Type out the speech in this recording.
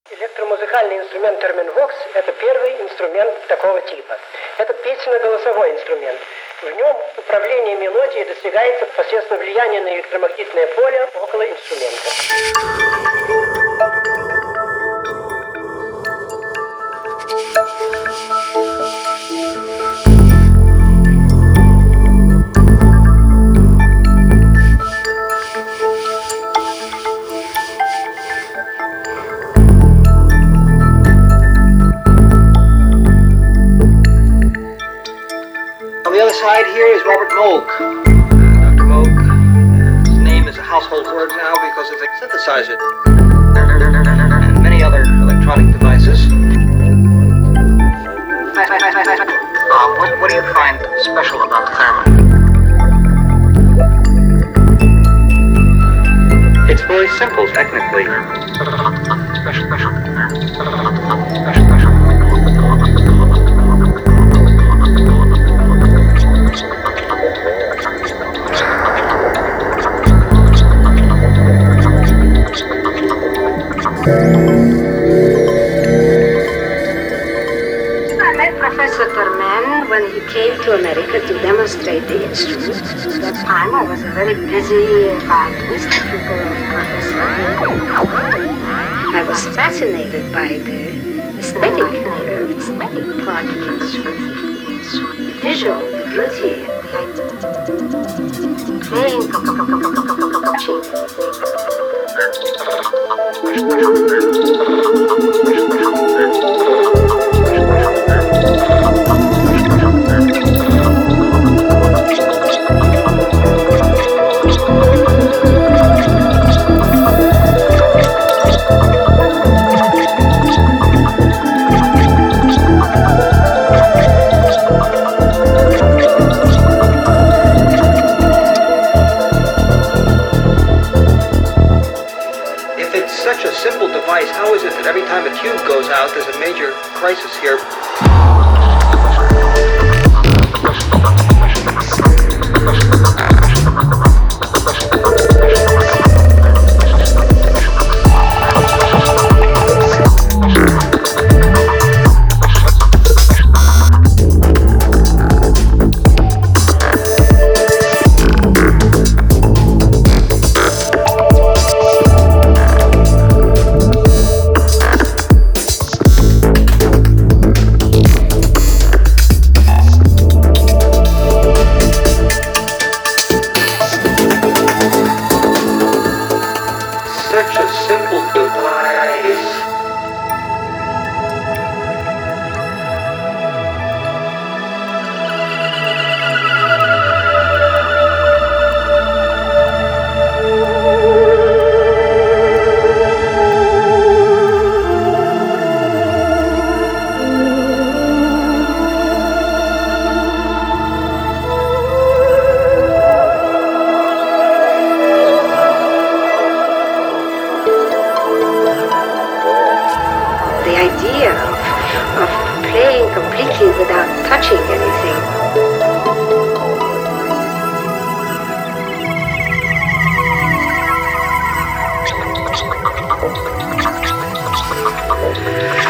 Электромузыкальный инструмент терминвокс – это первый инструмент такого типа. Это песенно-голосовой инструмент. В нем управление мелодией достигается посредством влияния на электромагнитное поле около инструмента. On the other side here is Robert Moog. Dr. Moog, his name is a household word now because of the synthesizer and many other electronic devices. What do you find special about Therman? It's very simple technically. I met Professor Therman when he came to America to demonstrate the instrument. At that time, I was a very busy violinist, pupil of Professor. I was fascinated by the aesthetic part of the instrument, the visual, the beauty, playing, If it's such a simple device, how is it that every time a tube goes out, there's a major crisis here? Such a simple device. the idea of playing completely without touching anything.